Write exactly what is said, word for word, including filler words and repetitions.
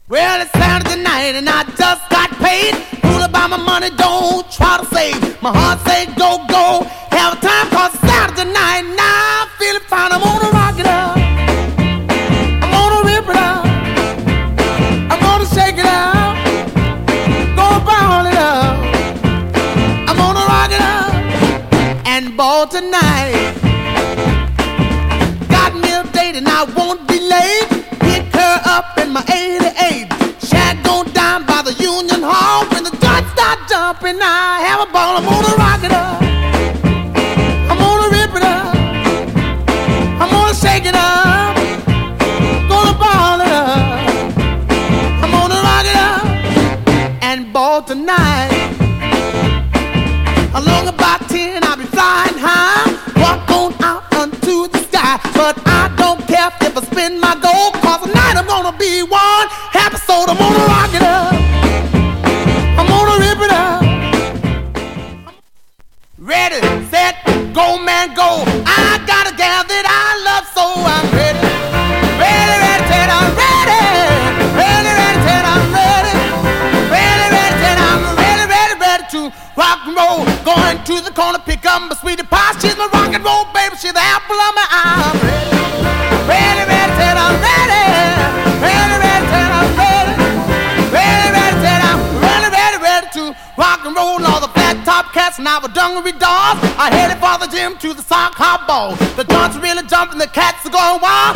Well, it's Saturday night and I just got paid. Fool about my money, don't try to save. My heart say go, go. Have a time cause Saturday night. Now I'm feeling fine. I'm gonna rock it up. I'm gonna rip it up. I'm gonna shake it up. Gonna ball it up. I'm gonna rock it up and ball tonight. Got me a date and I won't be late. Pick her up in my eighty-eight. Shag gon' down by the Union Hall. When the guns start jumping, I have a ball. I'm gonna rock it up. I'm gonna rip it up. I'm gonna shake it up. Gonna ball it up. I'm gonna rock it up and ball tonight. Along about ten, I'll be flying high. Walk on out unto the sky. But I don't care if I spin my gold. Cause tonight I'm gonna be one happy soul. I'm gonna rock it up. I'm gonna rip it up. Ready, set, go man, go. I got a gal that I love so I'm ready. Ready, ready, set, I'm ready. Ready, ready, set, I'm ready. Ready, ready, set, I'm ready, ready, ready to rock and roll. Going to the corner, pick up my sweetie pie. She's my rock and roll baby, she's the apple of my eye. I'm ready. Ready, ready, set, I'm ready. Ready, ready, set, I'm ready. Ready, ready, set, I'm ready, ready, ready to rock and roll. All the flat top cats and our dungaree dolls. I headed for the gym to the sock hop ball. The guns are really jumping, the cats are going wild.